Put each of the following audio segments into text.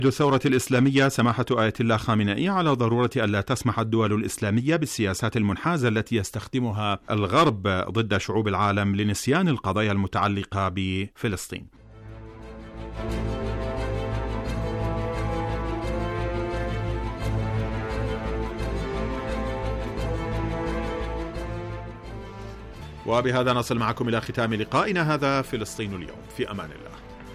الثورة الإسلامية سماحة آية الله خامنئي على ضرورة ألا تسمح الدول الإسلامية بالسياسات المنحازة التي يستخدمها الغرب ضد شعوب العالم لنسيان القضايا المتعلقة بفلسطين. وبهذا نصل معكم إلى ختام لقائنا هذا فلسطين اليوم، في أمان الله.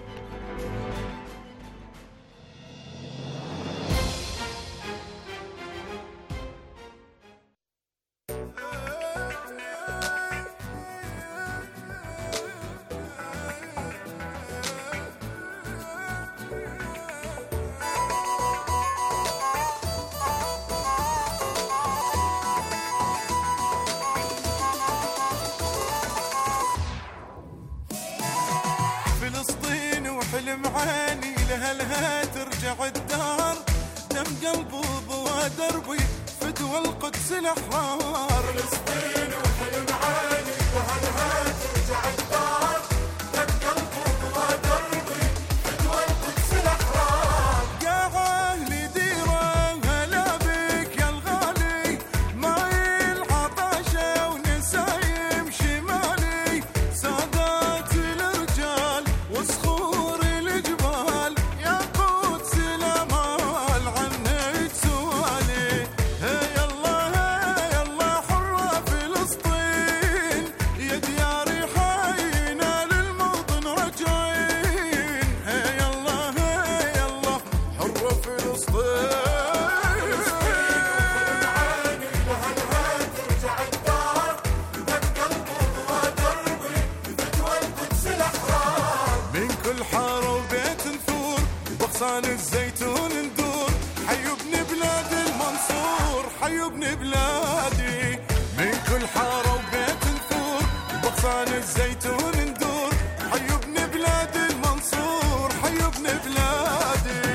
فلسطين وحلم عيني لها ترجع الدار، دم قلبي ضوى دربي فدوى القدس الأحرار. فلسطين وحلم عيني لها ترجع الدار، دم قلبي ضوى دربي فدوى القدس الأحرار. يا أهل ديرة هلا بك يا الغالي، ماي العطاشة ونسايم شمالي، سادات الرجال وصخور الجبال، يا قدس الأمال عنك سؤالي. هيا الله حرة فلسطين، يا دياري حينا للموطن راجعين. هيا الله حرة فلسطين. من كل حارة وبيت نثور بغصان الزيتون ندور، حيوا ابن بلاد المنصور، حيوا ابن بلادي. من كل حارة وبيت نثور بغصان الزيتون ندور، حيوا ابن بلاد المنصور، حيوا ابن بلادي.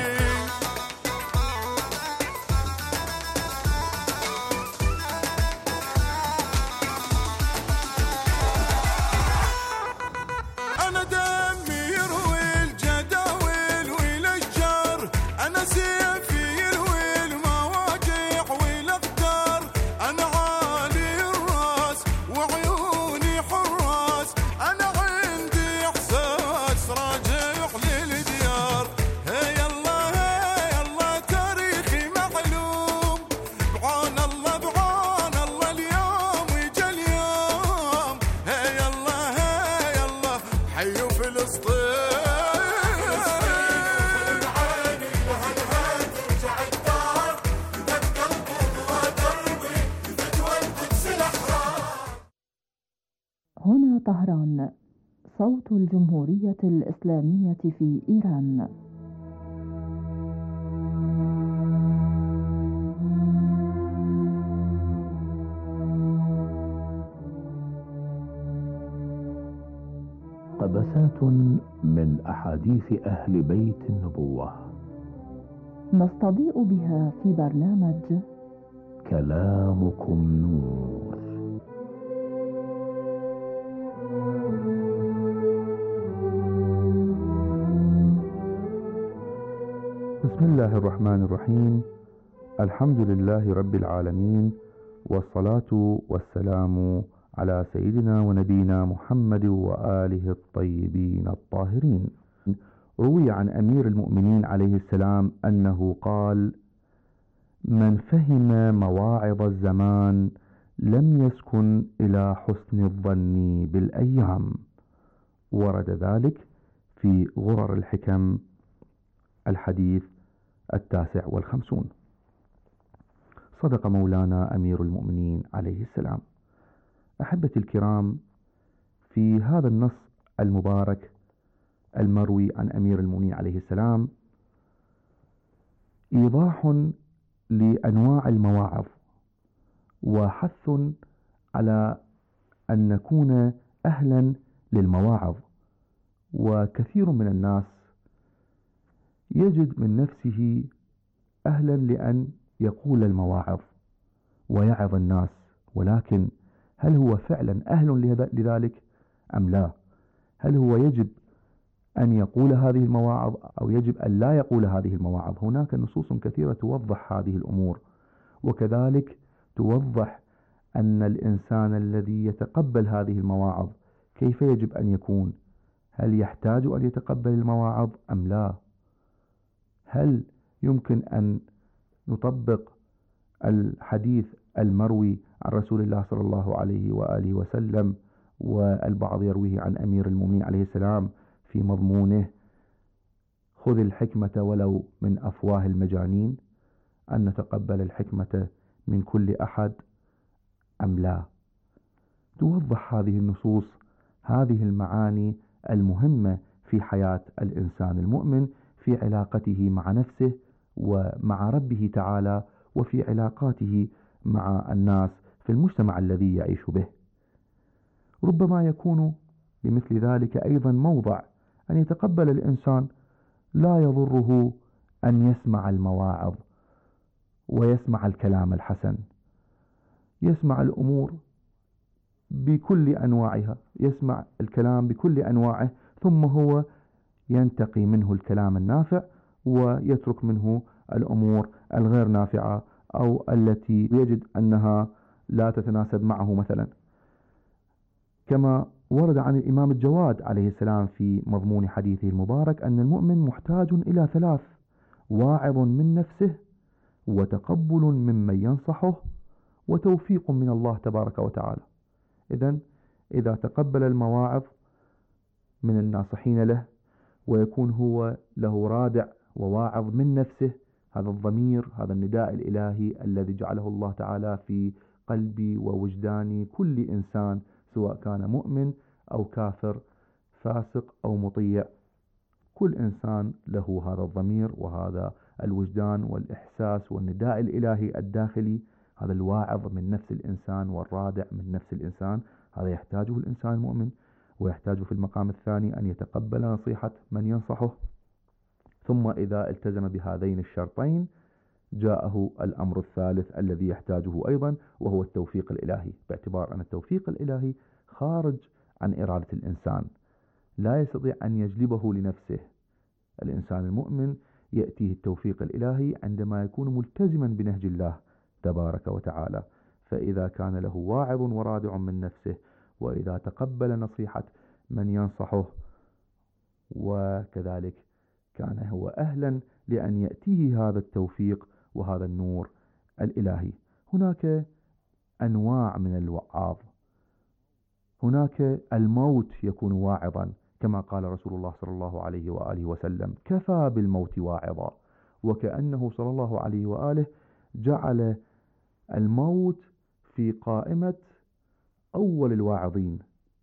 أنا دمي يروي الجداول والأشجار، أنا سيفي يروي المواجع والأقدار، أنا عالي الراس وعيوني حراس، أنا عندي إحساس راجع للديار. هيا الله تاريخي معلوم، بعون الله اليوم يجي اليوم. هيا الله حيوا فلسطين. هنا طهران، صوت الجمهورية الإسلامية في إيران. قبسات من أحاديث أهل بيت النبوة نستضيء بها في برنامج كلامكم نور. بسم الله الرحمن الرحيم. الحمد لله رب العالمين، والصلاة والسلام على سيدنا ونبينا محمد وآله الطيبين الطاهرين. روي عن أمير المؤمنين عليه السلام أنه قال: من فهم مواعظ الزمان لم يسكن إلى حسن الظن بالأيام. ورد ذلك في غرر الحكم الحديث 59. صدق مولانا أمير المؤمنين عليه السلام. أحبتي الكرام، في هذا النص المبارك المروي عن أمير المؤمنين عليه السلام إيضاح لأنواع المواعظ، وحث على أن نكون أهلا للمواعظ. وكثير من الناس يجد من نفسه أهلا لأن يقول المواعظ ويعظ الناس، ولكن هل هو فعلا أهل لذلك أم لا؟ هل هو يجب أن يقول هذه المواعظ أو يجب أن لا يقول هذه المواعظ. هناك نصوص كثيرة توضح هذه الأمور، وكذلك توضح أن الإنسان الذي يتقبل هذه المواعظ كيف يجب أن يكون. هل يحتاج أن يتقبل المواعظ أم لا؟ هل يمكن أن نطبق الحديث المروي عن رسول الله صلى الله عليه وآله وسلم، والبعض يرويه عن أمير المؤمنين عليه السلام في مضمونه: خذ الحكمة ولو من أفواه المجانين، أن نتقبل الحكمة من كل أحد أم لا؟ توضح هذه النصوص هذه المعاني المهمة في حياة الإنسان المؤمن، في علاقته مع نفسه ومع ربه تعالى، وفي علاقاته مع الناس في المجتمع الذي يعيش به. ربما يكون بمثل ذلك أيضا موضع أن يتقبل الإنسان، لا يضره أن يسمع المواعظ ويسمع الكلام الحسن، يسمع الأمور بكل أنواعها، يسمع الكلام بكل أنواعه، ثم هو ينتقي منه الكلام النافع ويترك منه الأمور الغير نافعة أو التي يجد أنها لا تتناسب معه. مثلا كما ورد عن الإمام الجواد عليه السلام في مضمون حديثه المبارك أن المؤمن محتاج إلى 3: واعظ من نفسه، وتقبل ممن ينصحه، وتوفيق من الله تبارك وتعالى. إذا تقبل المواعظ من الناصحين له، ويكون هو له رادع وواعظ من نفسه، هذا الضمير، هذا النداء الإلهي الذي جعله الله تعالى في قلبي ووجدان كل إنسان، سواء كان مؤمن أو كافر، فاسق أو مطيع، كل إنسان له هذا الضمير وهذا الوجدان والإحساس والنداء الإلهي الداخلي. هذا الواعظ من نفس الإنسان والرادع من نفس الإنسان، هذا يحتاجه الإنسان المؤمن، ويحتاج في المقام الثاني أن يتقبل نصيحة من ينصحه. ثم إذا التزم بهذين الشرطين جاءه الأمر الثالث الذي يحتاجه أيضا، وهو التوفيق الإلهي، باعتبار أن التوفيق الإلهي خارج عن إرادة الإنسان، لا يستطيع أن يجلبه لنفسه. الإنسان المؤمن يأتيه التوفيق الإلهي عندما يكون ملتزما بنهج الله تبارك وتعالى. فإذا كان له واعظ ورادع من نفسه، وإذا تقبل نصيحة من ينصحه، وكذلك كان هو أهلا لأن يأتيه هذا التوفيق وهذا النور الإلهي. هناك أنواع من الوعاظ، هناك الموت يكون واعظا، كما قال رسول الله صلى الله عليه وآله وسلم: كفى بالموت واعظا. وكأنه صلى الله عليه وآله جعل الموت في قائمة أول الواعظين،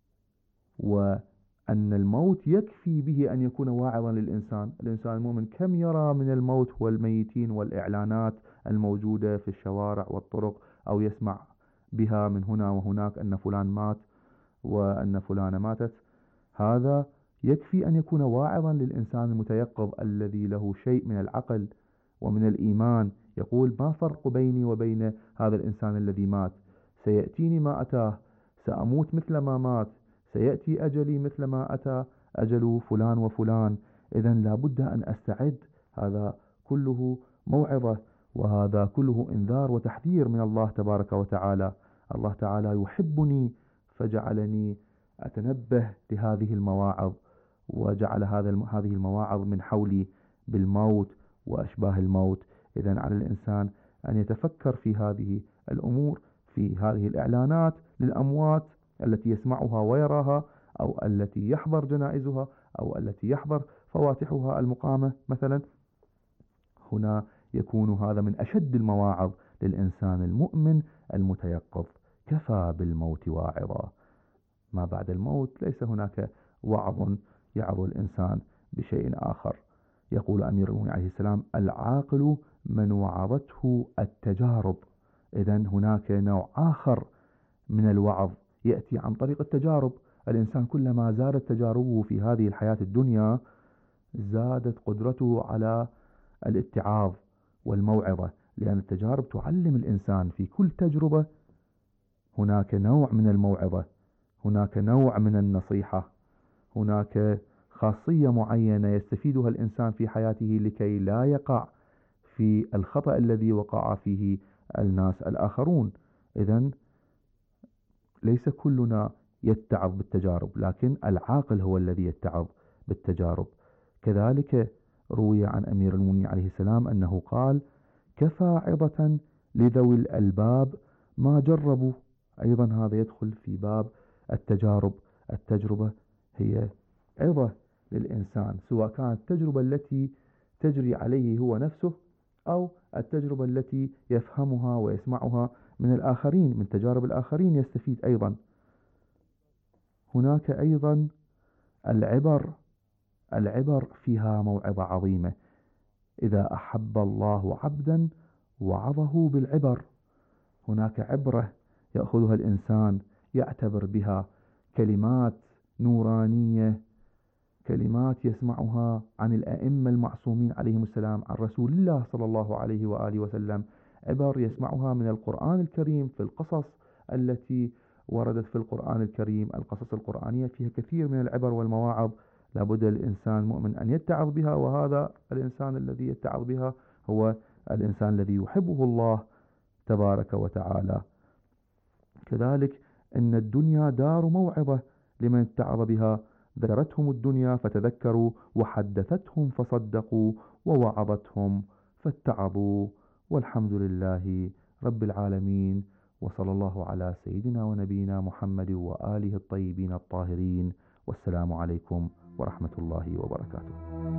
وأن الموت يكفي به أن يكون واعظا للإنسان. الإنسان المؤمن كم يرى من الموت والميتين والإعلانات الموجودة في الشوارع والطرق، أو يسمع بها من هنا وهناك أن فلان مات وأن فلانة ماتت. هذا يكفي أن يكون واعظا للإنسان المتيقظ الذي له شيء من العقل ومن الإيمان، يقول: ما فرق بيني وبين هذا الإنسان الذي مات؟ سيأتيني ما أتاه، سأموت مثل ما مات، سيأتي أجلي مثل ما أتى أجل فلان وفلان. إذن لا بد أن أستعد. هذا كله موعظة، وهذا كله إنذار وتحذير من الله تبارك وتعالى. الله تعالى يحبني فجعلني أتنبه لهذه المواعظ، وجعل هذه المواعظ من حولي بالموت وأشباه الموت. إذن على الإنسان أن يتفكر في هذه الأمور، في هذه الإعلانات للأموات التي يسمعها ويراها، أو التي يحضر جنائزها، أو التي يحضر فواتحها المقامة مثلا. هنا يكون هذا من أشد المواعظ للإنسان المؤمن المتيقظ: كفى بالموت واعظا. ما بعد الموت ليس هناك وعظ يعظ الإنسان بشيء آخر. يقول أمير المؤمنين عليه السلام: العاقل من وعظته التجارب. إذن هناك نوع آخر من الوعظ يأتي عن طريق التجارب. الإنسان كلما زادت تجاربه في هذه الحياة الدنيا زادت قدرته على الاتعاظ والموعظة، لأن التجارب تعلم الإنسان. في كل تجربة هناك نوع من الموعظة، هناك نوع من النصيحة، هناك خاصية معينة يستفيدها الإنسان في حياته لكي لا يقع في الخطأ الذي وقع فيه الناس الآخرون. إذن ليس كلنا يتعظ بالتجارب، لكن العاقل هو الذي يتعظ بالتجارب. كذلك روي عن أمير المؤمنين عليه السلام أنه قال: كفى عظة لذوي الألباب ما جربوا. أيضا هذا يدخل في باب التجارب. التجربة هي عظة للإنسان، سواء كانت التجربة التي تجري عليه هو نفسه أو التجربة التي يفهمها ويسمعها من الآخرين، من تجارب الآخرين يستفيد أيضا. هناك أيضا العبر فيها موعظة عظيمة. إذا أحب الله عبدا وعظه بالعبر. هناك عبرة يأخذها الإنسان يعتبر بها، كلمات نورانية، كلمات يسمعها عن الأئمة المعصومين عليهم السلام، عن رسول الله صلى الله عليه وآله وسلم، عبر يسمعها من القرآن الكريم في القصص التي وردت في القرآن الكريم. القصص القرآنية فيها كثير من العبر والمواعظ، لابد الإنسان مؤمن أن يتعظ بها، وهذا الإنسان الذي يتعظ بها هو الإنسان الذي يحبه الله تبارك وتعالى. كذلك إن الدنيا دار موعظة لمن اتعظ بها. ذكرتهم الدنيا فتذكروا، وحدثتهم فصدقوا، ووعظتهم فاتعظوا. والحمد لله رب العالمين، وصلى الله على سيدنا ونبينا محمد وآله الطيبين الطاهرين. والسلام عليكم ورحمة الله وبركاته.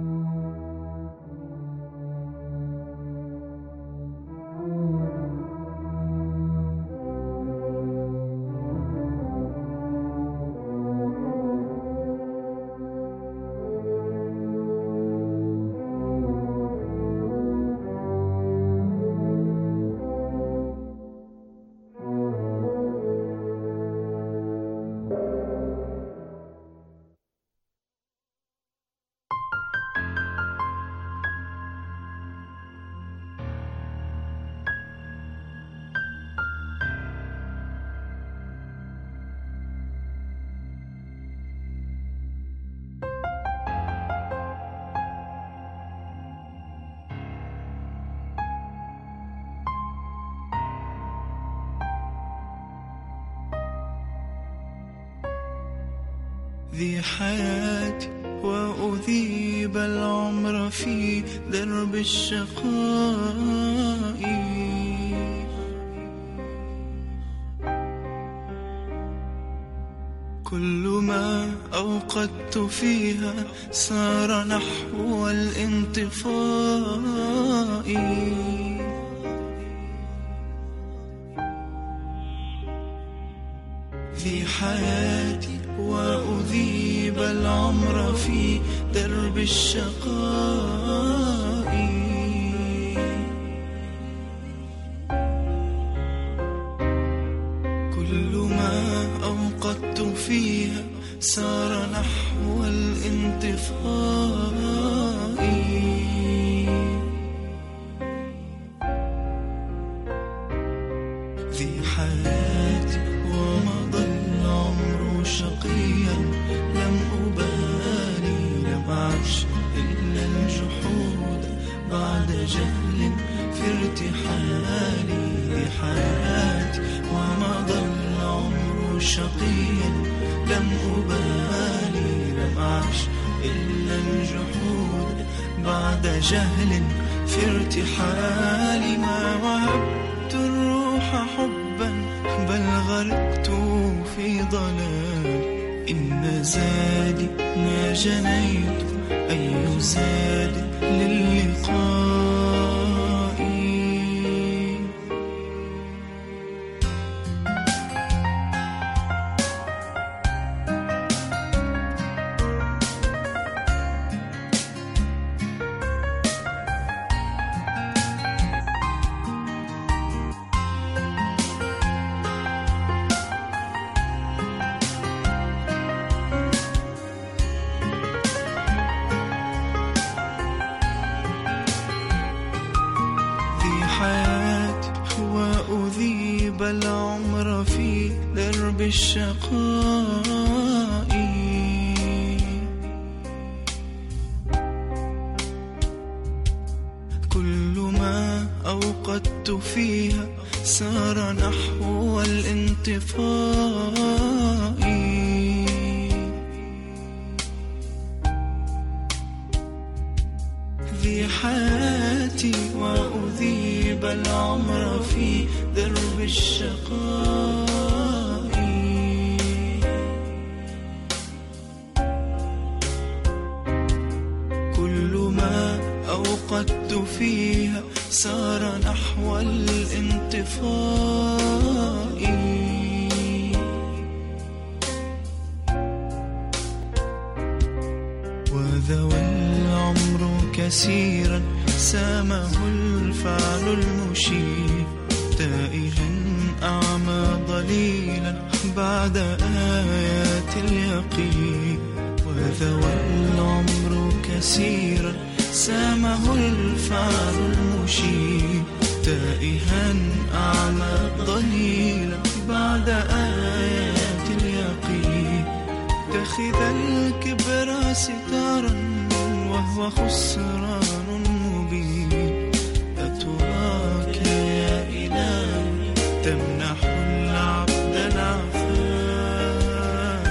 ذي حياتي وأذيب العمر في درب الشقاء، كل ما أوقدت فيها سار نحو الانطفاء. ذي حياتي وأذيب العمر في درب الشقاء، كل ما أوقدت فيها سار نحو الانطفاء. ذي حياتي ومضى العمر شقيا، لم أبالي لم أعش إلا الجحود بعد جهل في ارتحالي. ذي حياتي ومضى العمر شقيا، لم أبالي لم أعش إلا الجحود بعد جهل في ارتحالي. ما وهبت الروح حبا بل غرقت في ضلال، إن زادي ما جنيت أي زاد للقاء. وأذيب العمر في درب الشقاء، كل ما أوقدت فيها سار نحو الانطفاء. ذي حياتي وأذيب العمر في درب الشقاء. كل ما أوقدت فيها سار نحو الانطفاء. وذوى العمر كثيرا سامه الفعل المشير، تائها أعمى ضليلا بعد آيات اليقين. وذوى العمر كثيرا سامه الفعل المشير، تائها أعمى ضليلا بعد آيات اليقين. اتخذ الكبر ستارا وهو خسران مبين. أتراك يا إلهي تمنح العبد العفاف.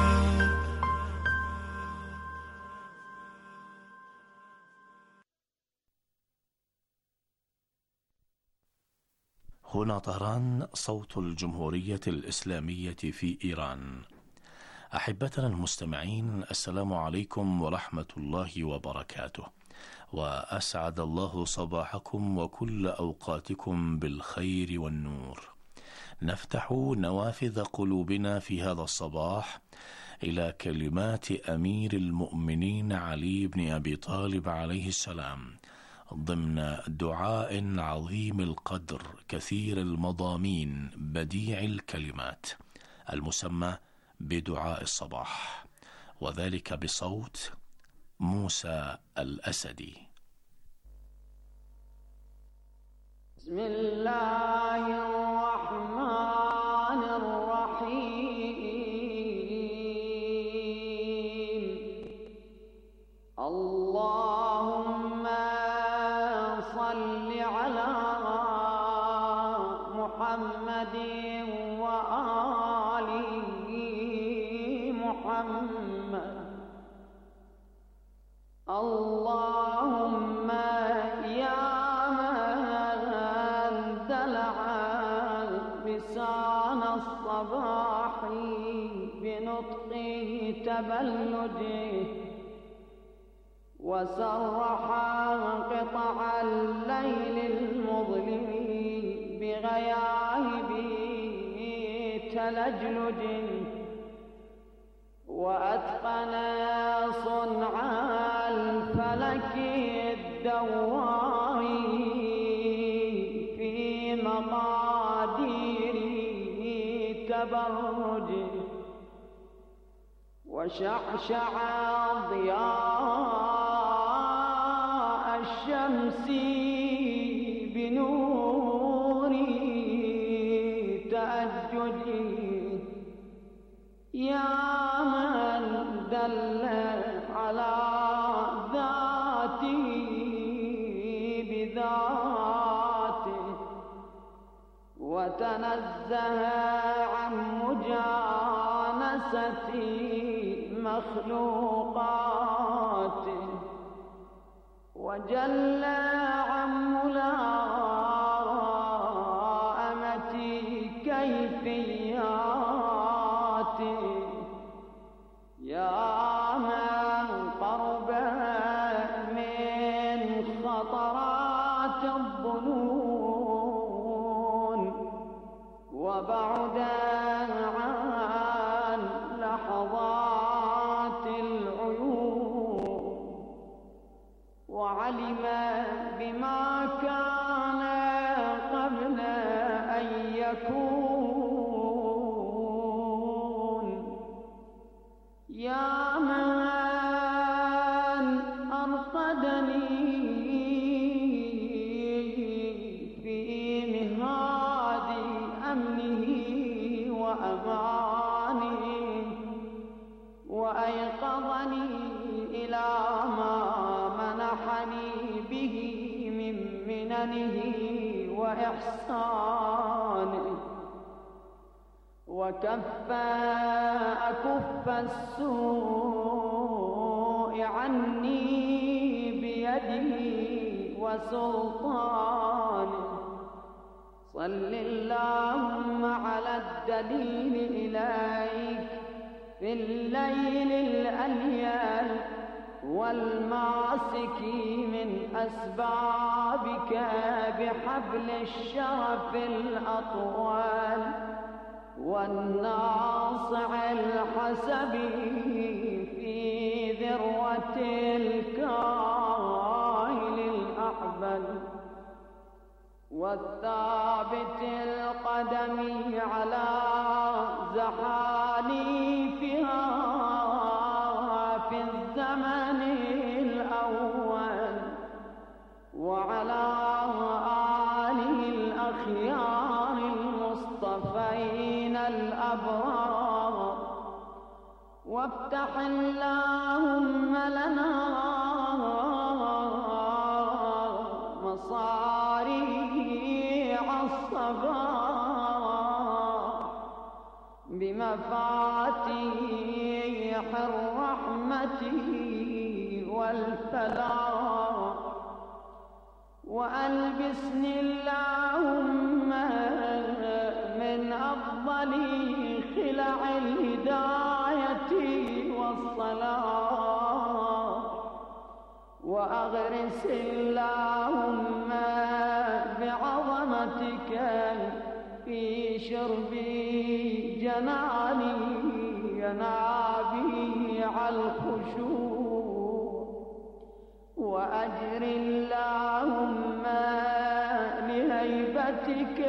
هنا طهران، صوت الجمهورية الإسلامية في إيران. أحبتنا المستمعين، السلام عليكم ورحمة الله وبركاته، وأسعد الله صباحكم وكل أوقاتكم بالخير والنور. نفتح نوافذ قلوبنا في هذا الصباح إلى كلمات أمير المؤمنين علي بن أبي طالب عليه السلام، ضمن دعاء عظيم القدر كثير المضامين بديع الكلمات، المسمى بدعاء الصباح، وذلك بصوت موسى الأسدي. بسم الله الرحمن الرحيم. اللهم صل على محمد محمد. اللهم يا من دلع لسان الصباح بنطق تبلده، وسرح قطع الليل المظلم بغياهب تلجلج، وأتقن صنع الفلك الدوار في مقادير تبرج، وشعشع ضياء الشمس بنور تأجج. يا من دل على ذاته بذاته، وتنزه عن مجانسة مخلوقاته، وجل عن ملائمة كيفياته. يا من قرب من خطرات الظنون، وبعد عن لحظات العيون، وعلم بما كان قبل أن يكون. يا من أرقدني في مهاد أمنه وأمانه، وأيقظني إلى ما منحني به من مننه وإحسانه، وكف أكف السوء عني بيده وسلطانه. صل اللهم على الدليل إليك في الليل الأليل والماسك من أسبابك بحبل الشرف الأطول، والناصع الحسب في ذروة الكاهل الأحبل، والثابت القدم على زحاليفها في الزمن الأول، وعلى آله الأخيار المصطفين الأبرار. وافتح اللهم لنا مصاريع الصباح بمفاتيح الرحمة والفلاح، وألبسني اللهم من أفضل خلع الهداية والصلاح، وأغرس اللهم بعظمتك في شرب جناني ينابيع الخشوع، وأجر اللهم لهيبتك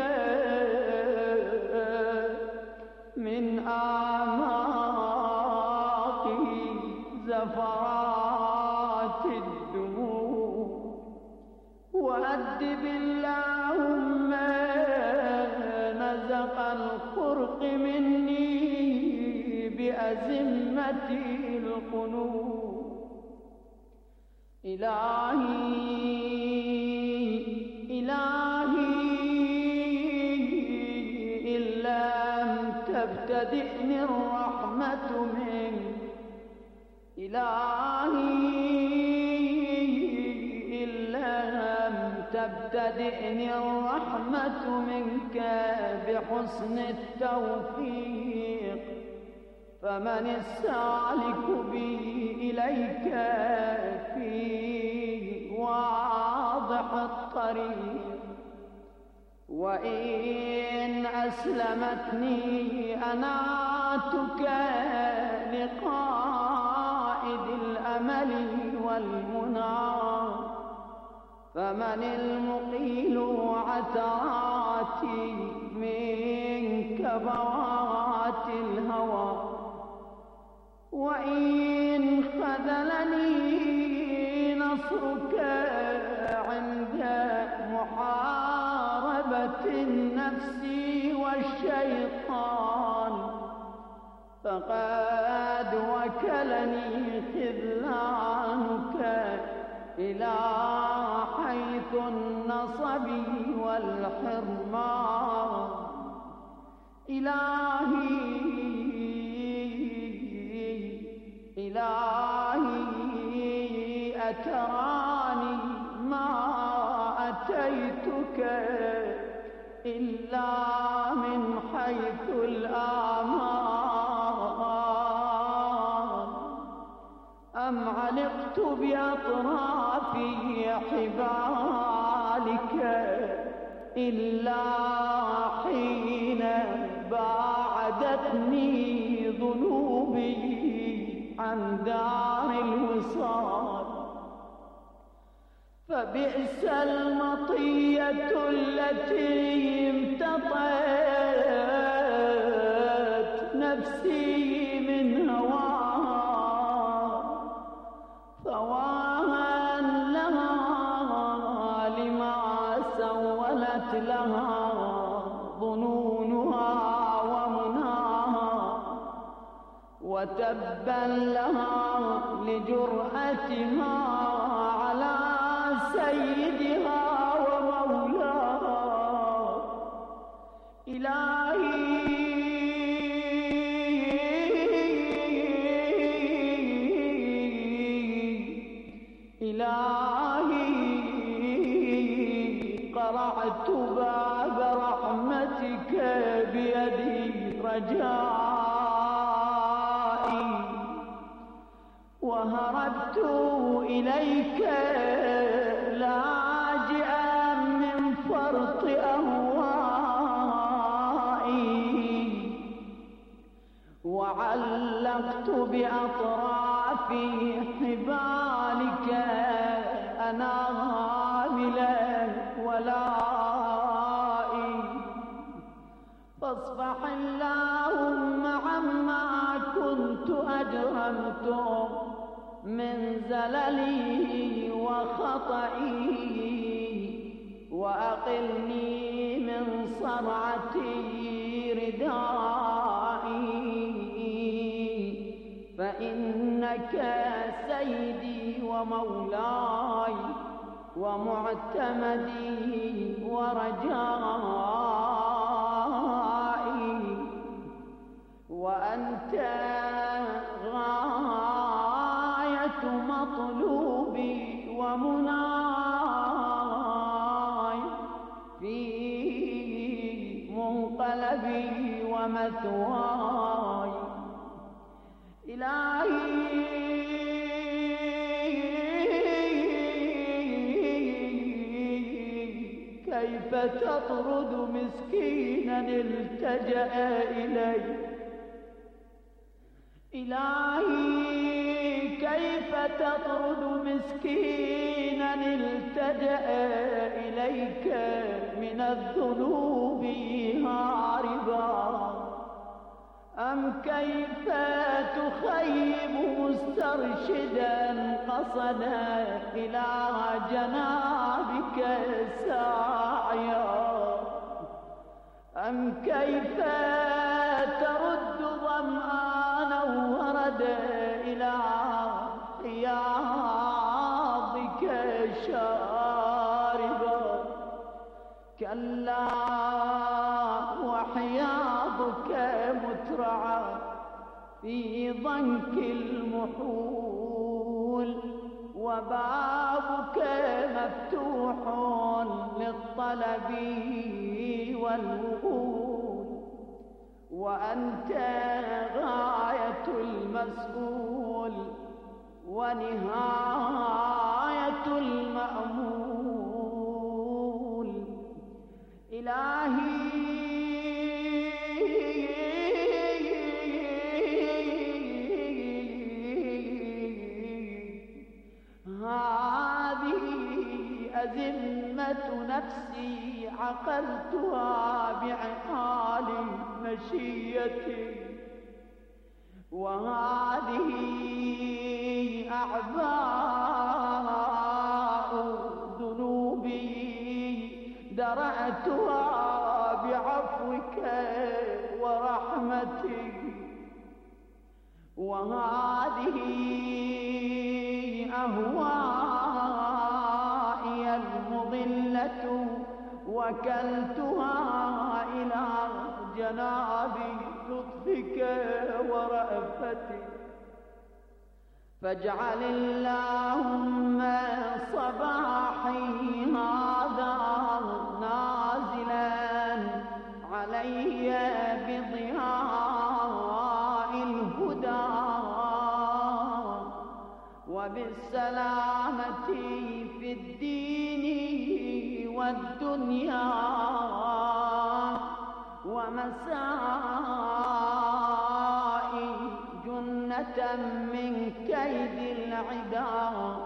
من آماق زفرات الدموع، وأدب اللهم نزق الخرق مني بأزمة القنوع. إلهي إن لم تبتدئني الرحمة منك، إلهي إن لم تبتدئني الرحمة منك بحسن التوفيق، فمن السالك بي إليك في واضح الطريق، وإن أسلمتني أناتك لقائد الأمل والمنى، فمن المقيل عثراتي من كبوات الهوى، وإن خذلني نصرك عند محاربة النفس والشيطان، فقد وكلني خذلانك إلى حيث النصب والحرمان. إلهي أتراني ما أتيتك إلا من حيث الآمان، أم علقت بأطراف حبالك إلا حين باعدتني ذنوبي عن دار الوصال، فبئس المطية التي امتطت نفسي من هواها، فواها لها لما سولت لها ظنونها ومناها، وتبا لها لجرأتها على سيدها ومولاها. قرعت باب رحمتك بيدي رجائي وهربت إليك لاجئا من فرط أهوائي وعلقت بأطراف حبالك أنامل ولائي فاصفح اللهم عما كنت أجرمت من زللي وخطئي وأقلني من صرعتي ردائي فإنك سيدي ومولاي ومعتمدي ورجائي وأنت غاية مطلوبي ومناي في منقلبي ومثواي إلهي كيف تطرد مسكينا التجأ إليك إلهي كيف تطرد مسكينا التجأ إليك من الذنوب هاربا أم كيف تخيب مسترشدا قصدا إلى جنابك ساعيا أم كيف ترد ظمآنا وردا إلى حياضك شاربا كلا وحياضك مترعى في ضنك المحول وبابك مفتوح للطلب والوصول وأنت غاية المسؤول ونهاية المأمول إلهي هذه أزمة نفسي عقلتها بعقال مشيتي وهذه أعباء ذنوبي درأتها بعفوك ورحمتك وهذه أهوائي المضلة وكلتها إلى جناب لطفك ورأفتك فاجعل اللهم صباحي هذا نازلا علي بضياء الهدى وبالسلامة في الدين والدنيا ومسائي جنة من كيد العدا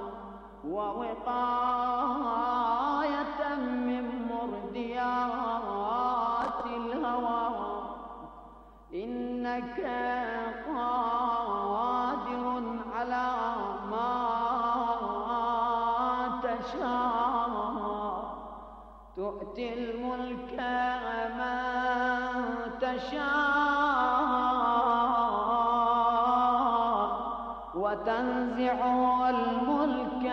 ووقاية من مرديات الهوى إنك قادر على ما تشاء تؤتي الملك من تشاء وتنزع الملك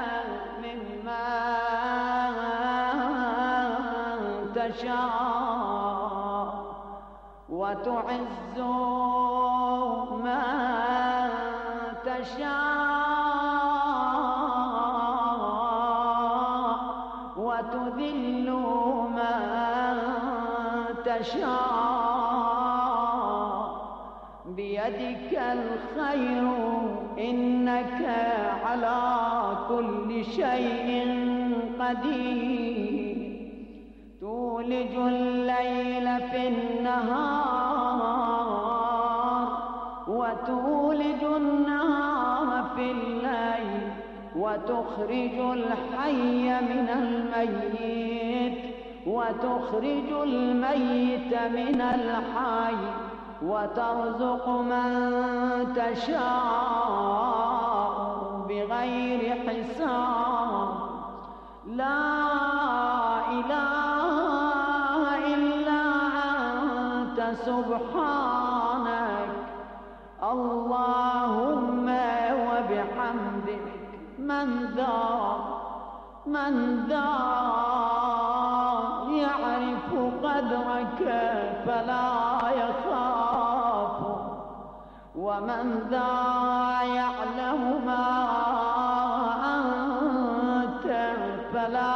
ممن تشاء وتعز من تشاء وتذل من تشاء بيدك الخير إنك على كل شيء قدير تولج الليل في النهار وتولج النهار في الليل وتخرج الحي من الميت وتخرج الميت من الحي وترزق من تشاء بغير حساب لا إله إلا أنت سبحانك اللهم وبحمدك من ذا يعرف قدرك فلا يخاف ومن ذا يعلم ما أنت فلا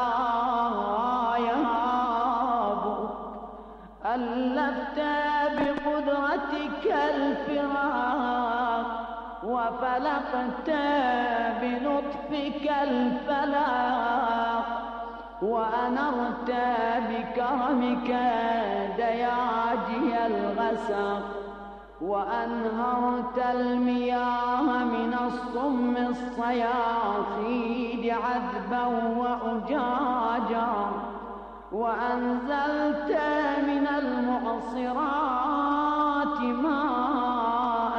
يهابك ألفت بقدرتك الفراق وفلقت بلطفك الفلاق وأنرت بكرمك دياجي الغسق وأنهرت المياه من الصم الصياخيد عذبا وأجاجا وأنزلت من المعصرات ماء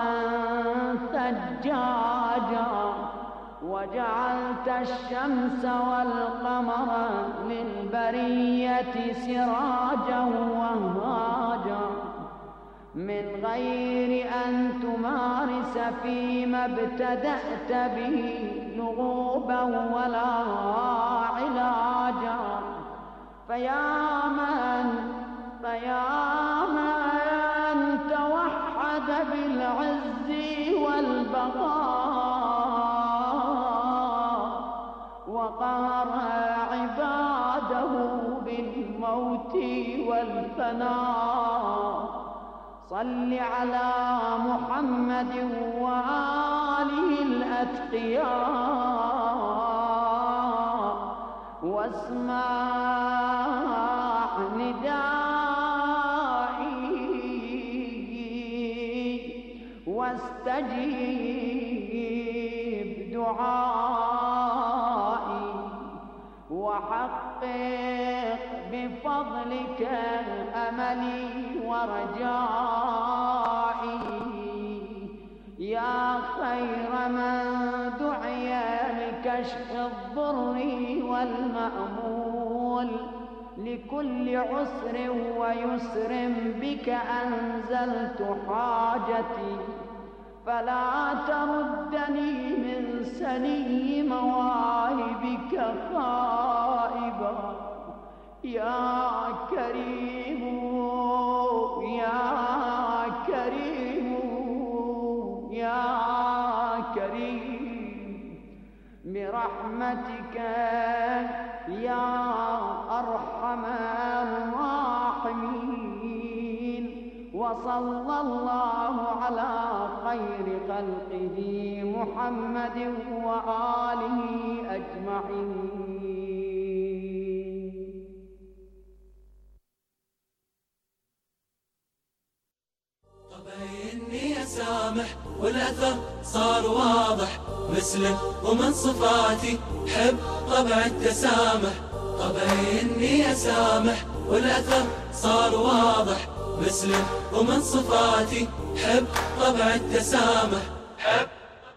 ثجاجا وجعلت الشمس والقمر للبرية سراجا وهاجا من غير أن تمارس فيما ابتدأت به لغوبا ولا علاجا فيا من توحد بالعز والبقاء وقهر عباده بالموت والفناء صل على محمد وآله الأتقياء واسمع ندائي واستجيب دعائي وحقق بفضلك أملي ورجائي يا خير من دعي لكشف الضر والمأمول لكل عسر ويسر بك أنزلت حاجتي فلا تردني من سني مواهبك خائبا يا كريم يا كريم يا كريم برحمتك يا أرحم الراحمين وصلى الله على خير خلقه محمد وآله أجمعين. إني أسامح والأثر صار واضح مسلم ومن صفاتي حب طبع التسامح إني أسامح والأثر صار واضح مسلم ومن صفاتي حب طبع التسامح حب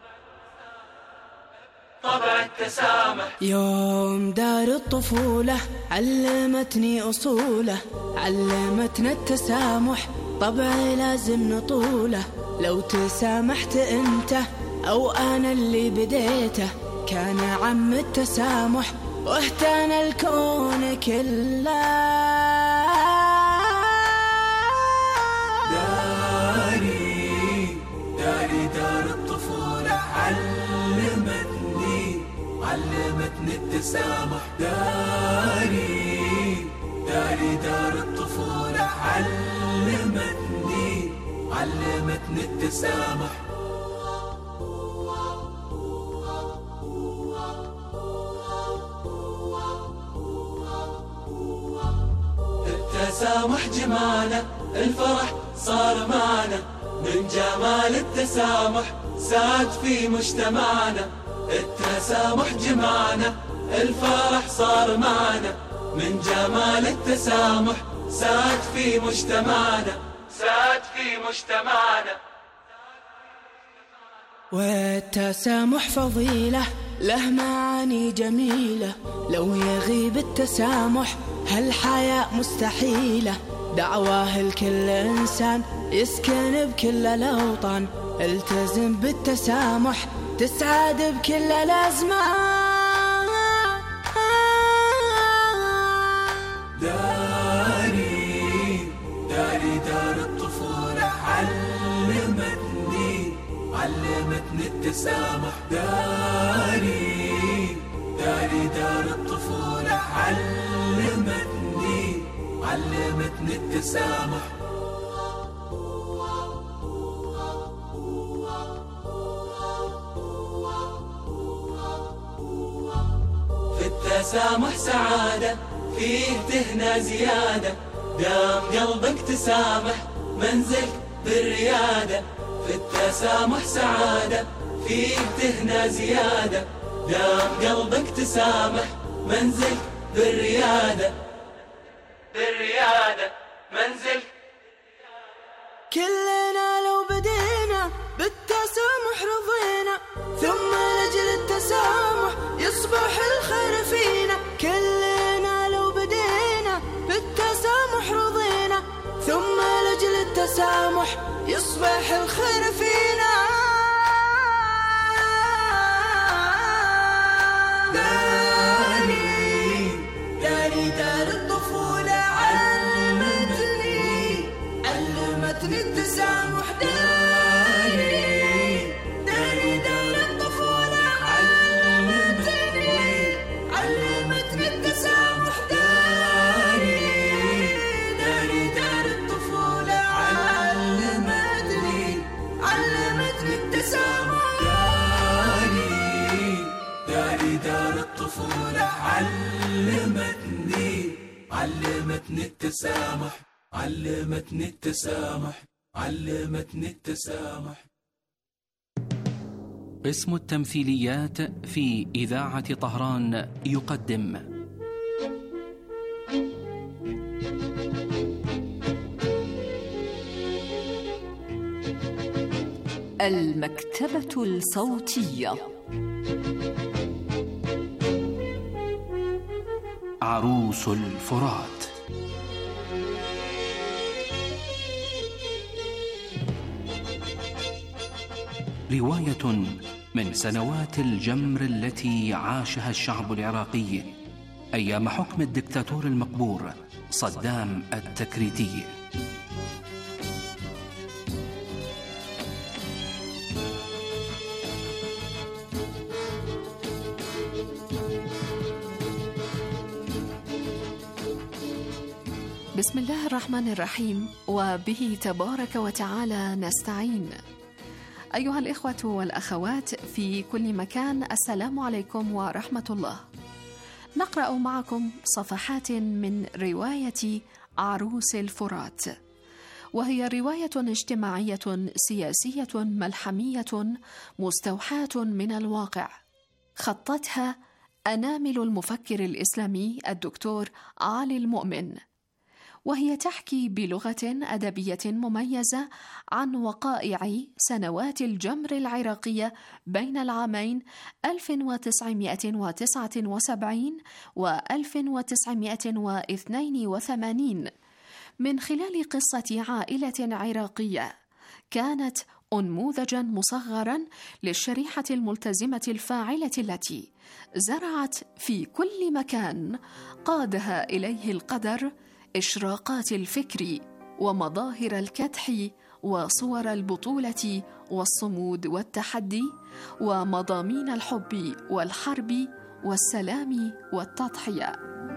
طبع التسامح. يوم دار الطفولة علمتني أصوله علمتنا التسامح طبعي لازم نطوله لو تسامحت أنت أو أنا اللي بديته كان عم التسامح واهتنى الكون كله. دار الطفولة علمتني علمتني التسامح. داري دار الطفولة علمتني التسامح. التسامح جماله، الفرح صار معنا، من جمال التسامح ساد في مجتمعنا. التسامح جمعنا، الفرح صار معنا، من جمال التسامح ساد في مجتمعنا. والتسامح فضيلة له معاني جميلة، لو يغيب التسامح هالحياة مستحيلة. دعواه لكل إنسان يسكن بكل الأوطان، التزم بالتسامح تسعد بكل الأزمان. دار الطفولة علمتني التسامح. داري دار الطفولة علمتني التسامح. في التسامح سعادة، فيه تهنى زيادة، دام قلبك تسامح منزلك بالريادة. في التسامح سعادة، فيه تهنى زيادة، دام قلبك تسامح منزلك بالريادة. منزلك. كلنا لو بدينا بالتسامح رضينا، ثم لأجل التسامح يصبح الخير فينا. كلنا لو بدينا بالتسامح رضينا، ثم لأجل التسامح يصبح الخير فينا. دار الطفولة علمتني التسامح. داري دار الطفولة علمتني التسامح. داري دار الطفولة علمتني التسامح. داري دار الطفولة علمتني التسامح. علمتني التسامح. قسم التمثيليات في إذاعة طهران يقدم المكتبة الصوتية. عروس الفرات. رواية من سنوات الجمر التي عاشها الشعب العراقي أيام حكم الدكتاتور المقبور صدام التكريتي. بسم الله الرحمن الرحيم، وبه تبارك وتعالى نستعين. أيها الإخوة والأخوات في كل مكان، السلام عليكم ورحمة الله. نقرأ معكم صفحات من رواية عروس الفرات، وهي رواية اجتماعية سياسية ملحمية مستوحاة من الواقع، خطتها أنامل المفكر الإسلامي الدكتور علي المؤمن، وهي تحكي بلغة أدبية مميزة عن وقائع سنوات الجمر العراقية بين العامين 1979 و 1982 من خلال قصة عائلة عراقية كانت أنموذجاً مصغراً للشريحة الملتزمة الفاعلة التي زرعت في كل مكان قادها إليه القدر إشراقات الفكر ومظاهر الكدح وصور البطولة والصمود والتحدي ومضامين الحب والحرب والسلام والتضحية.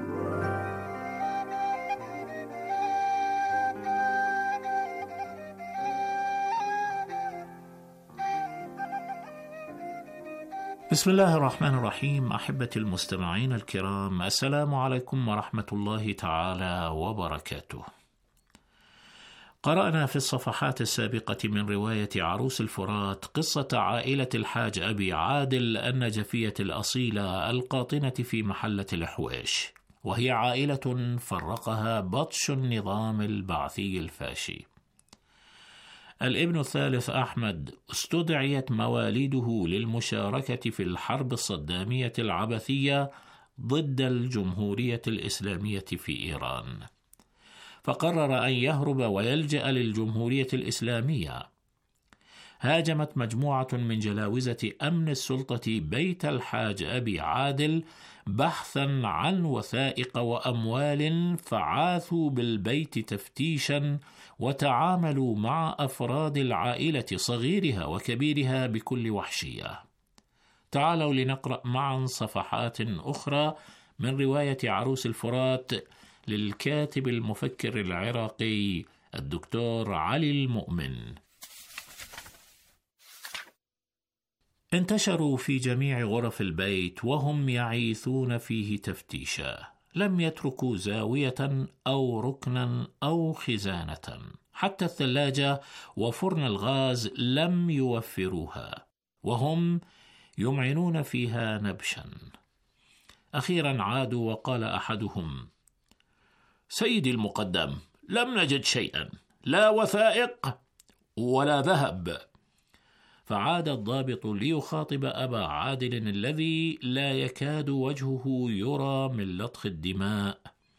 بسم الله الرحمن الرحيم. أحبتي المستمعين الكرام، السلام عليكم ورحمة الله تعالى وبركاته. قرأنا في الصفحات السابقة من رواية عروس الفرات قصة عائلة الحاج أبي عادل النجفية الأصيلة القاطنة في محلة الحويش، وهي عائلة فرقها بطش النظام البعثي الفاشي. الابن الثالث أحمد استدعيت مواليده للمشاركة في الحرب الصدامية العبثية ضد الجمهورية الإسلامية في إيران، فقرر أن يهرب ويلجأ للجمهورية الإسلامية. هاجمت مجموعة من جلاوزة أمن السلطة بيت الحاج أبي عادل بحثا عن وثائق وأموال، فعاثوا بالبيت تفتيشا وتعاملوا مع أفراد العائلة صغيرها وكبيرها بكل وحشية. تعالوا لنقرأ معا صفحات أخرى من رواية عروس الفرات للكاتب المفكر العراقي الدكتور علي المؤمن. انتشروا في جميع غرف البيت وهم يعيثون فيه تفتيشا، لم يتركوا زاوية أو ركنا أو خزانة، حتى الثلاجة وفرن الغاز لم يوفروها، وهم يمعنون فيها نبشا. أخيرا عادوا وقال أحدهم: سيدي المقدم، لم نجد شيئا، لا وثائق ولا ذهب. فعاد الضابط ليخاطب أبا عادل الذي لا يكاد وجهه يرى من لطخ الدماء: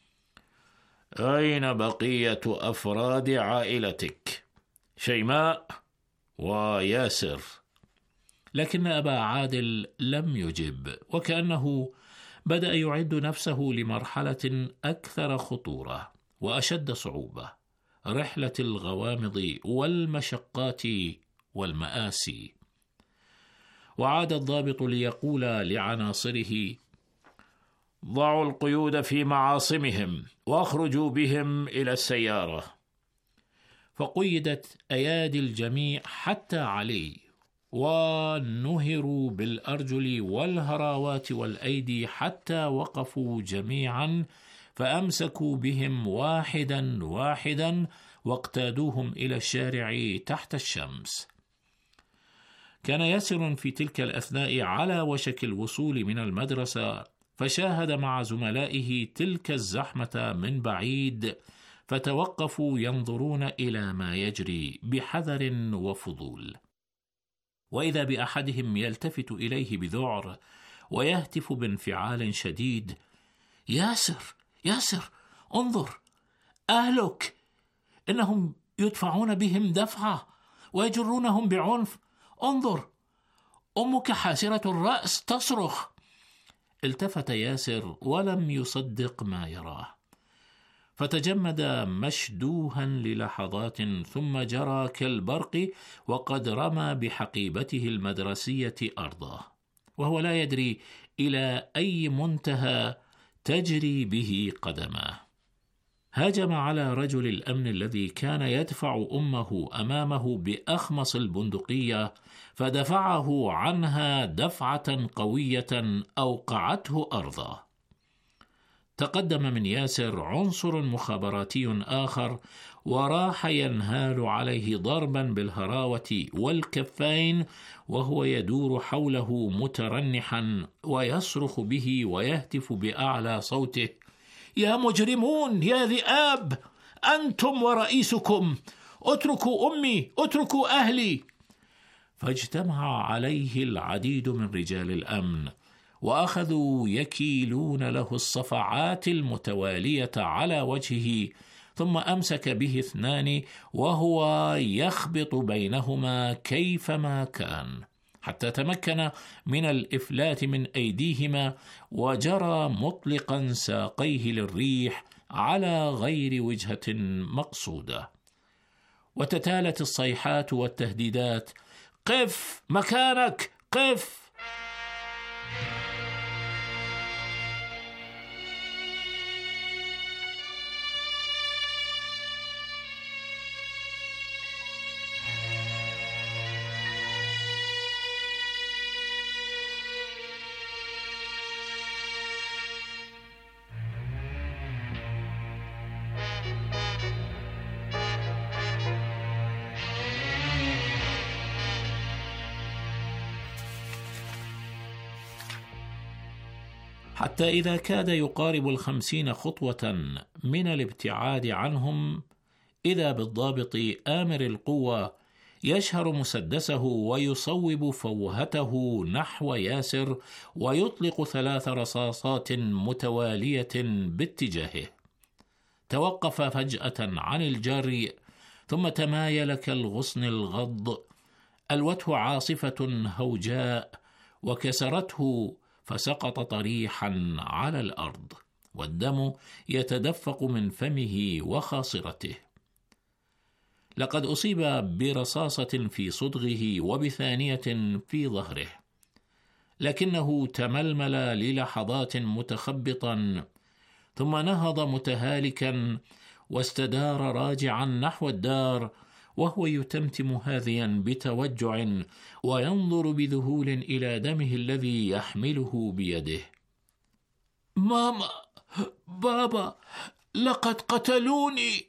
أين بقية أفراد عائلتك شيماء وياسر؟ لكن أبا عادل لم يجب، وكأنه بدأ يعد نفسه لمرحلة أكثر خطورة وأشد صعوبة، رحلة الغوامض والمشقات والمآسي. وعاد الضابط ليقول لعناصره: ضعوا القيود في معاصمهم واخرجوا بهم إلى السيارة. فقيدت أيادي الجميع حتى علي، ونهروا بالأرجل والهراوات والأيدي حتى وقفوا جميعا، فأمسكوا بهم واحدا واحدا واقتادوهم إلى الشارع تحت الشمس. كان ياسر في تلك الأثناء على وشك الوصول من المدرسة، فشاهد مع زملائه تلك الزحمة من بعيد، فتوقفوا ينظرون إلى ما يجري بحذر وفضول. وإذا بأحدهم يلتفت إليه بذعر ويهتف بانفعال شديد: ياسر ياسر، انظر، أهلك، إنهم يدفعون بهم دفعة ويجرونهم بعنف، انظر، أمك حاسرة الرأس تصرخ. التفت ياسر ولم يصدق ما يراه، فتجمد مشدوها للحظات، ثم جرى كالبرق وقد رمى بحقيبته المدرسية أرضه، وهو لا يدري إلى أي منتهى تجري به قدمه. هاجم على رجل الأمن الذي كان يدفع أمه أمامه بأخمص البندقية، فدفعه عنها دفعة قوية أوقعته أرضه. تقدم من ياسر عنصر مخابراتي آخر وراح ينهال عليه ضربا بالهراوة والكفين، وهو يدور حوله مترنحا ويصرخ به ويهتف بأعلى صوته: يا مجرمون، يا ذئاب، أنتم ورئيسكم، اتركوا أمي، اتركوا أهلي. فاجتمع عليه العديد من رجال الأمن، وأخذوا يكيلون له الصفعات المتوالية على وجهه، ثم أمسك به اثنان وهو يخبط بينهما كيفما كان، حتى تمكن من الإفلات من أيديهما، وجرى مطلقا ساقيه للريح على غير وجهة مقصودة. وتتالت الصيحات والتهديدات: قف مكانك، قف. حتى إذا كاد يقارب 50 خطوة من الابتعاد عنهم، إذا بالضابط آمر القوة يشهر مسدسه ويصوب فوهته نحو ياسر ويطلق 3 رصاصات متوالية باتجاهه. توقف فجأة عن الجري، ثم تمايل كالغصن الغض. ألوته عاصفة هوجاء وكسرته، فسقط طريحا على الأرض، والدم يتدفق من فمه وخاصرته. لقد أصيب برصاصة في صدغه وبثانية في ظهره، لكنه تململ للحظات متخبطا، ثم نهض متهالكا واستدار راجعا نحو الدار، وهو يتمتم هاذيا بتوجع وينظر بذهول إلى دمه الذي يحمله بيده. ماما، بابا، لقد قتلوني.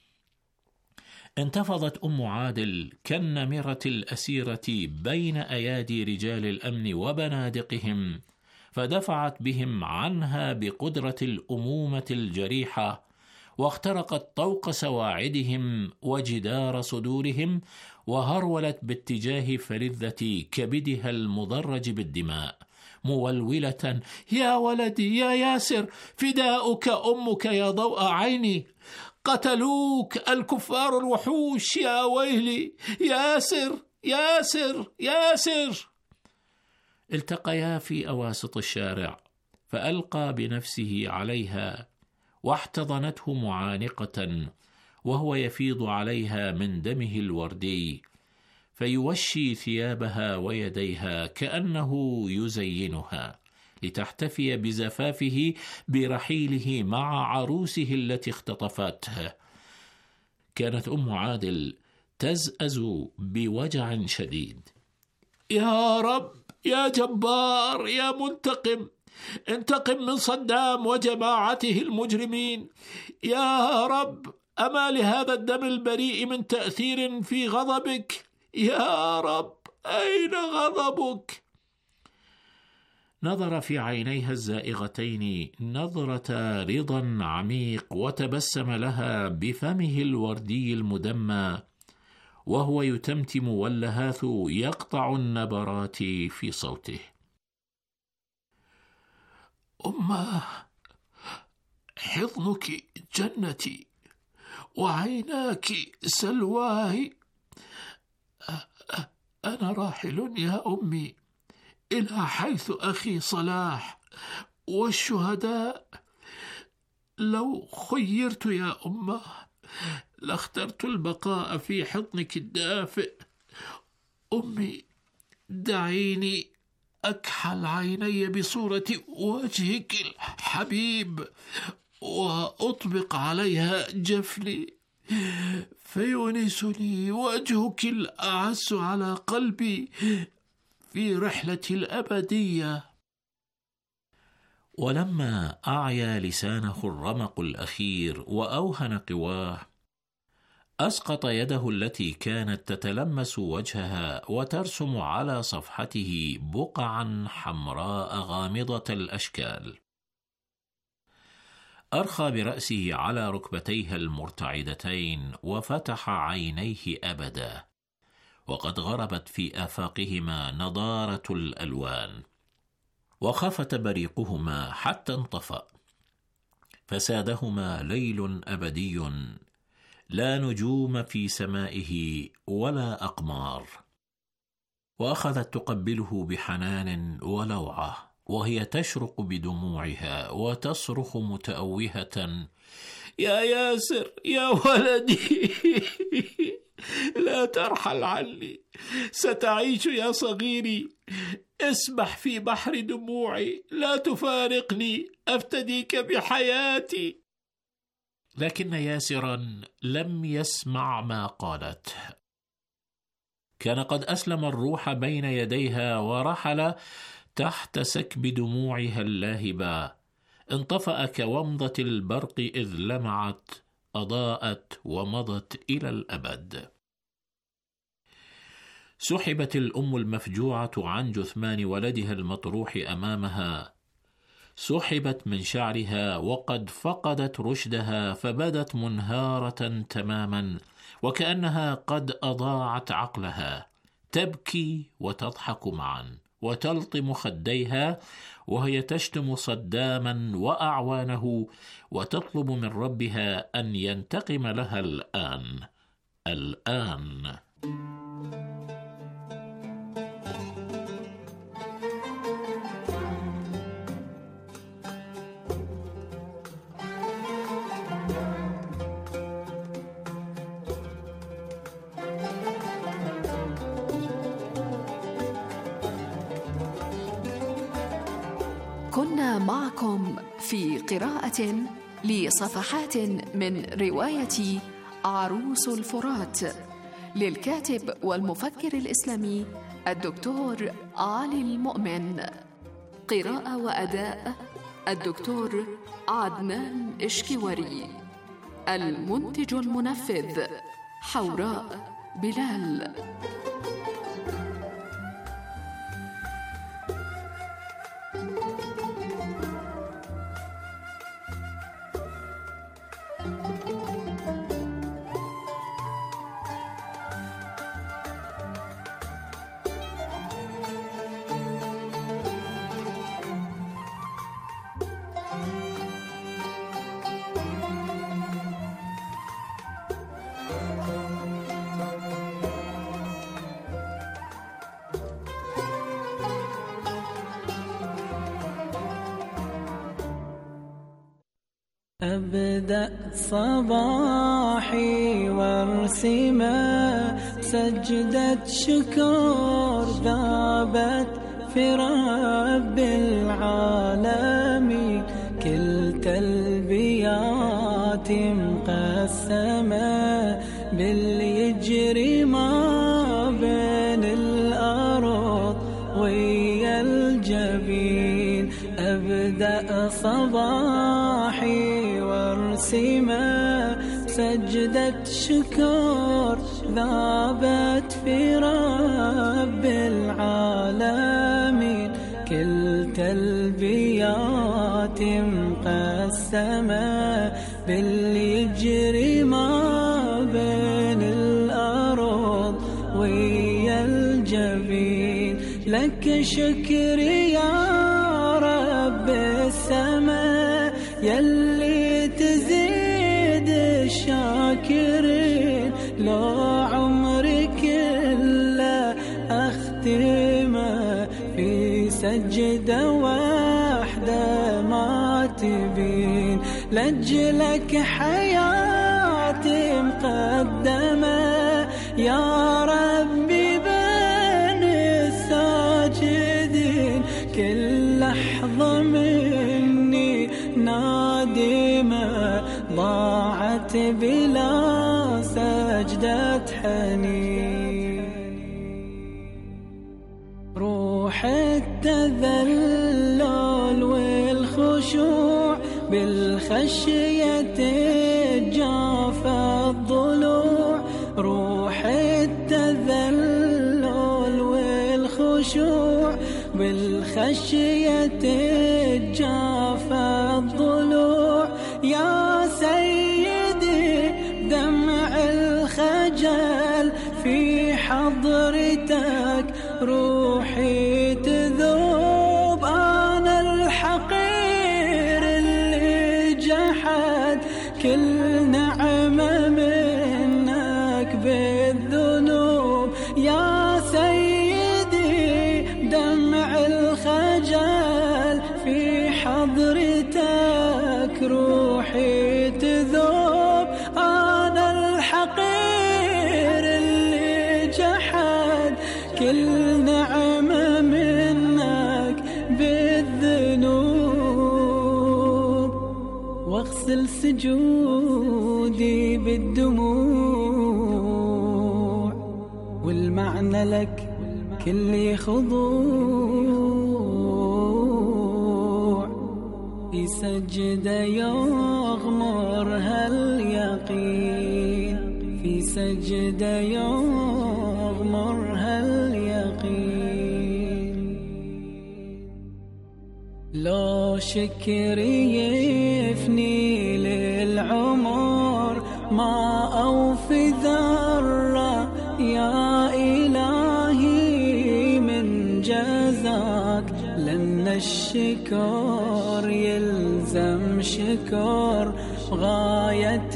انتفضت أم عادل كالنمرة الأسيرة بين أيادي رجال الأمن وبنادقهم، فدفعت بهم عنها بقدرة الأمومة الجريحة، واخترقت طوق سواعدهم وجدار صدورهم، وهرولت باتجاه فلذة كبدها المضرج بالدماء مولولة: يا ولدي يا ياسر، فداؤك أمك يا ضوء عيني، قتلوك الكفار الوحوش، يا ويلي، ياسر ياسر ياسر. التقيا في أواسط الشارع، فألقى بنفسه عليها واحتضنته معانقة، وهو يفيض عليها من دمه الوردي، فيوشي ثيابها ويديها كأنه يزينها لتحتفي بزفافه برحيله مع عروسه التي اختطفته. كانت أم عادل تزأز بوجع شديد. يا رب، يا جبار، يا منتقم، انتقم من صدام وجماعته المجرمين. يا رب، أما لهذا الدم البريء من تأثير في غضبك؟ يا رب، أين غضبك؟ نظر في عينيها الزائغتين نظرة رضا عميق، وتبسم لها بفمه الوردي المدمى، وهو يتمتم واللهاث يقطع النبرات في صوته. أمه، حضنك جنتي، وعيناك سلواي. أنا راحل يا أمي إلى حيث أخي صلاح والشهداء. لو خيرت يا أمه لاخترت البقاء في حضنك الدافئ. أمي، دعيني أكحل عيني بصورة وجهك الحبيب، وأطبق عليها جفني، فيونسني وجهك الأعز على قلبي في رحلتي الأبدية. ولما أعيا لسانه الرمق الأخير وأوهن قواه، أسقط يده التي كانت تتلمس وجهها وترسم على صفحته بقعا حمراء غامضة الأشكال. أرخى برأسه على ركبتيها المرتعدتين وفتح عينيه أبدا، وقد غربت في آفاقهما نضارة الألوان، وخفت بريقهما حتى انطفأ، فسادهما ليل أبدي لا نجوم في سمائه ولا أقمار. وأخذت تقبله بحنان ولوعة، وهي تشرق بدموعها وتصرخ متأوهة: يا ياسر يا ولدي، لا ترحل عني، ستعيش يا صغيري، اسبح في بحر دموعي، لا تفارقني، أفتديك بحياتي. لكن ياسرا لم يسمع ما قالت. كان قد أسلم الروح بين يديها ورحل تحت سكب دموعها اللاهبة، انطفأ كومضة البرق إذ لمعت، أضاءت ومضت إلى الأبد. سحبت الأم المفجوعة عن جثمان ولدها المطروح أمامها، سحبت من شعرها وقد فقدت رشدها، فبدت منهارة تماما وكأنها قد أضاعت عقلها، تبكي وتضحك معا وتلطم خديها وهي تشتم صداما وأعوانه، وتطلب من ربها أن ينتقم لها الآن. كنا معكم في قراءة لصفحات من رواية عروس الفرات للكاتب والمفكر الإسلامي الدكتور علي المؤمن. قراءة وأداء الدكتور عدنان إشكواري. المنتج المنفذ حوراء بلال. أبدأ صباحي وارسمه سجدة شكر ذابت في رب العالمين، كل تلبيات مقسمة باللي يجري ما بين الأرض ويا الجبين. أبدأ صباحي وارسمه سجدة شكر ذابت في رب العالمين، كل تلبيات مقسمة باللي يجري ما بين الأرض ويا الجبين. لك شكري يا رب السماء يلي تزيد الشاكرين، لو عمري كله أختمه في سجدة واحدة ما تبين. لأجلك حياتي مقدمة يا ربي بين الساجدين، كل لحظة مني نادمة ضاعت بلا سجدة حنين. روح التذلل والخشوع بالخشية جاف الضلوع، روح التذلل والخشوع بالخشية جاف الضلوع. يا سيدي دمع الخجل في حضرتك روحي تذوب، أنا الحقير اللي جحد كل نعمة منك بالذنوب. يا سيدي دمع الخجل في حضرتك روحي تذوب، أنا الحقير اللي جحد كل نعمة منك بالذنوب. واغسل سجودي بالدموع والمعنى لك كل خضوع، في سجدة يغمرها اليقين، في سجدة يغمرها اليقين. لو لو شكري يفني للعمر ما أوفي ذرة يا إلهي من جزاك، لأن الشكر يلزم شكر غاية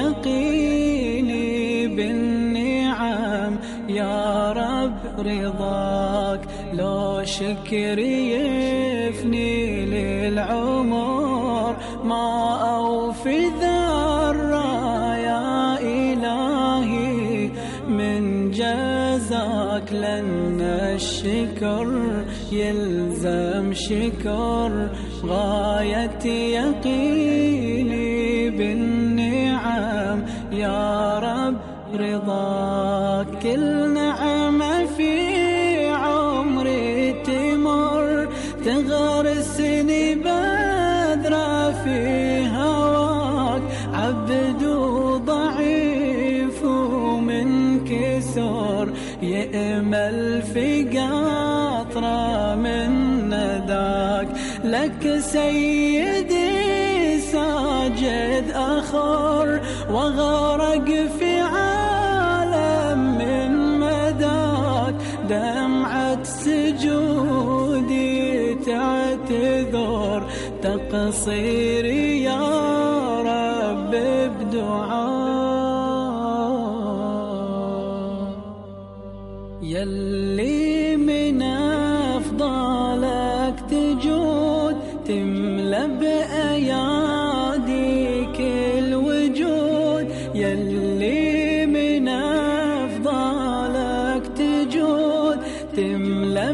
يقيني بالنعم يا رب رضاك. لو شكري يفني للعمر ما أوفي ذرة يا إلهي من جزاك، لأن الشكر يلزم شكر غاية يقيني بالنعم يا رب رضاك. كل نعمة في عمري تمر تغرسني بذرة في هواك، عبد ضعيف ومن كسر يأمل في قطرة من نداك. لك سيدي ساجد أخر وغرق في عالم من مداك، دمعة سجودي تعتذر تقصيري يا رب بدعاء. يلي من أفضالك تجود تملأ بأياديك الوجود، يلي من أفضالك تجود تملأ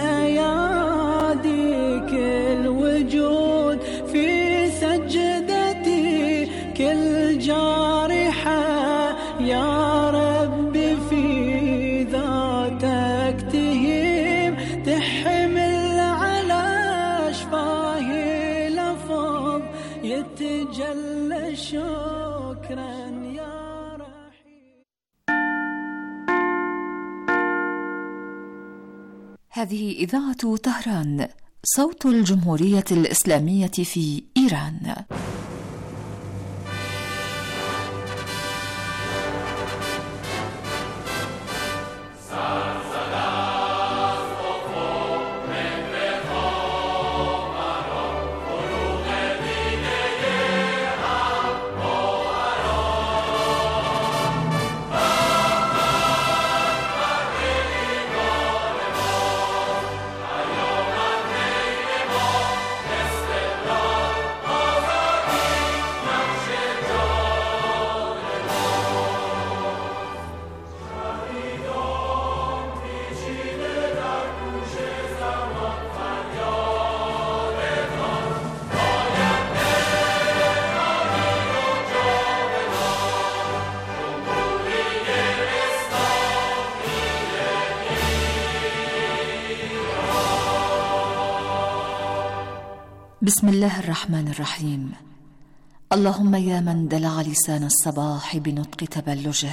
بأياديك الوجود. في سجدتي كل جارحة يا رب في ذاتك تهيم، تحمل على شفاهي لفظ يتجلى شكرا يا رحيم. هذه إذاعة طهران، صوت الجمهورية الإسلامية في إيران. بسم الله الرحمن الرحيم. اللهم يا من دلع لسان الصباح بنطق تبلجه،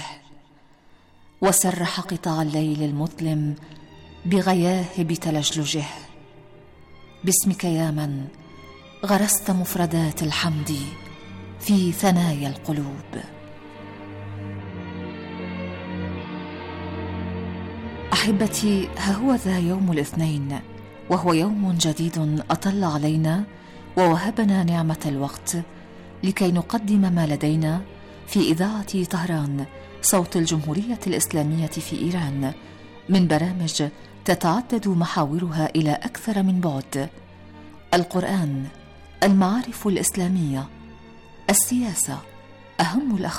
وسرح قطاع الليل المظلم بغياهب تلجلجه، باسمك يا من غرست مفردات الحمد في ثنايا القلوب. أحبتي، ها هو ذا يوم الاثنين، وهو يوم جديد أطل علينا ووهبنا نعمة الوقت لكي نقدم ما لدينا في إذاعة طهران، صوت الجمهورية الإسلامية في إيران، من برامج تتعدد محاورها إلى أكثر من بعد: القرآن، المعارف الإسلامية، السياسة، أهم الأخبار.